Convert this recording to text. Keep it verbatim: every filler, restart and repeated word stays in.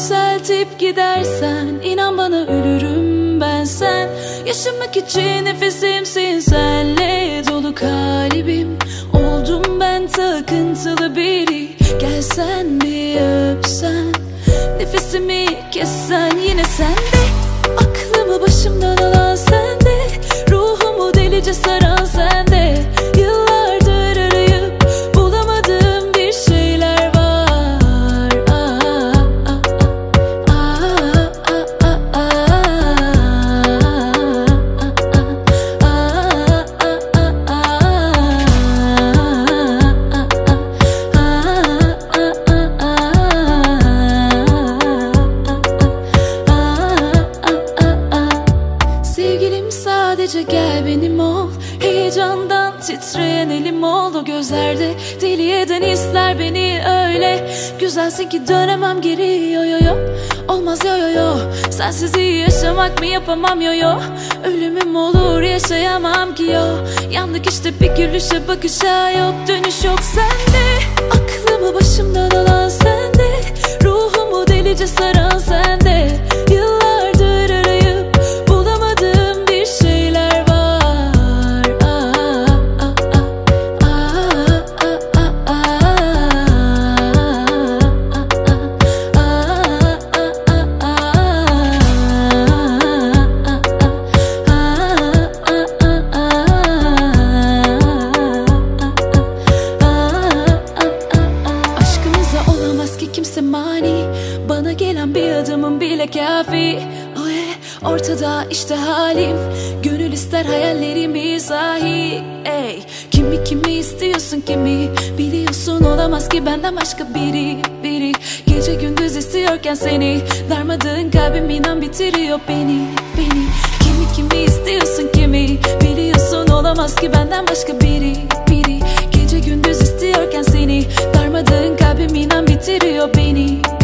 yükseltip gidersen, inan bana ölürüm ben sen. Yaşamak için nefesimsin, senle dolu kalbim. Oldum ben takıntılı biri, gelsen bir öpsen, nefesimi kessen yine sende. Aklımı başımdan alan sende, ruhumu delice saran sende. Yıllardır arayıp bulamadığım bir şeyler var. Ah, ah, ah, ah, ah, ah, sevgilim sadece gel benim ol, heyecandan titreyen elim ol. O gözlerde deli eden hisler beni öyle güzelsin ki dönemem geri. Yo yo yo, olmaz yo yo yo, sensiz iyi yaşamak mı yapamam yo yo. Ölümüm olur yaşayamam ki yo. Yandık işte bir gülüşe bakışa, yok dönüş yok sende. Aklımı başımdan alan sende, ruhumu delice saran sende. Yıllardır arayıp bulamadığım bir şeyler var. Ah, ah, ah, ah, ah, ah, aşkımıza olamaz ki kimse mani, bana gelen bir adımın bile kafi. Oh yeah, ortada işte halim, gönül ister hayallerim izahi. Ey, kimi kimi istiyorsun kimi, biliyorsun olamaz ki benden başka biri biri. Gece gündüz istiyorken seni, darmadağın kalbim inan bitiriyor beni beni. Kimi kimi istiyorsun kimi, biliyorsun olamaz ki benden başka biri biri. Gece gündüz istiyorken seni, darmadağın kalbim inan bitiriyor beni.